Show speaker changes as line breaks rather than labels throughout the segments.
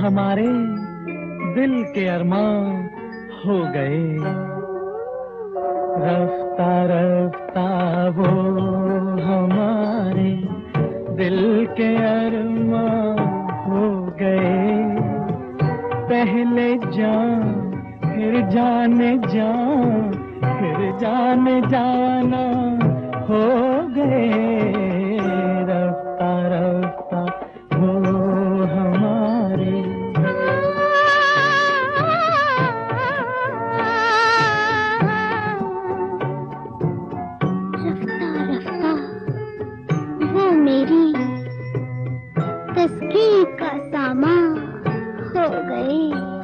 हमारे दिल के अरमान हो गए। रफ्ता रफ्ता वो हमारे दिल के अरमान हो गए। पहले जान फिर जाने जान फिर जाने जाना हो गए। रफ्ता रफ्ता वो हमारे।
रफ्ता रफ्ता वो मेरी तस्कीर का सामान हो गए।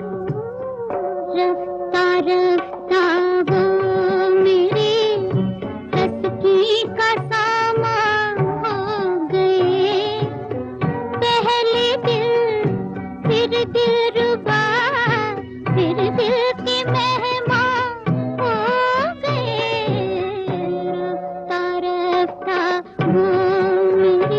रफ्ता रफ्ता वो मेरे तस्कीर का सामान हो गए। पहले दिल फिर दिलरुबा फिर दिल के मेहमान हो गए। रफ्ता रफ्ता वो मेरे।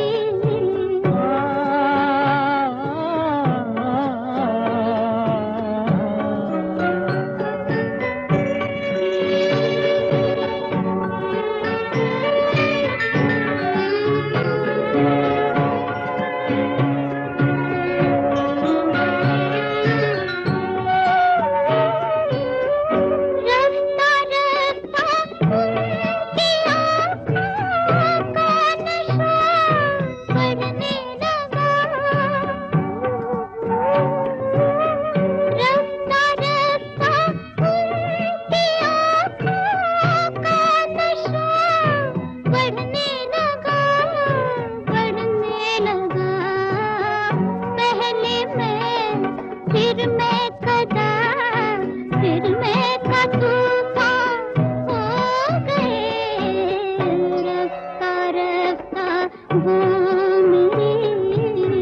फिर मैं कदा फिर मैं तूफान हो गए। रफ्ता रफ्ता वो मेरे।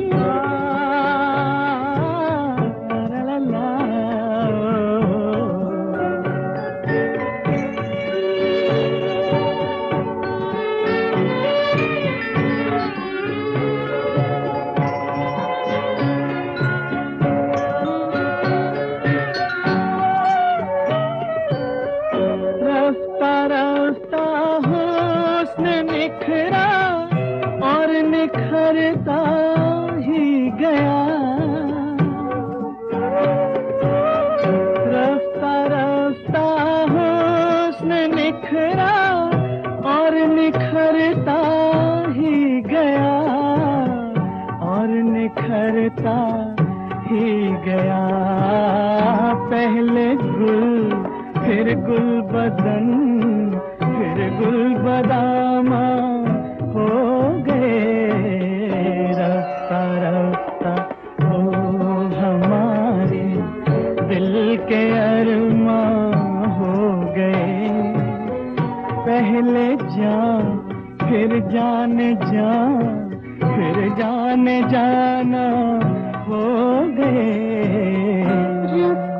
ला ला रास्ता हुस्न निखरा और निखरता ही गया। रास्ता रास्ता हुस्न निखरा और निखरता ही गया और निखरता ही गया। पहले गुल फिर गुल बदन फिर गुल बदामा हो गए। रफ्ता रफ्ता वो हमारे दिल के अरमान हो गए। पहले जान फिर जाने जान फिर जाने जाना हो गए।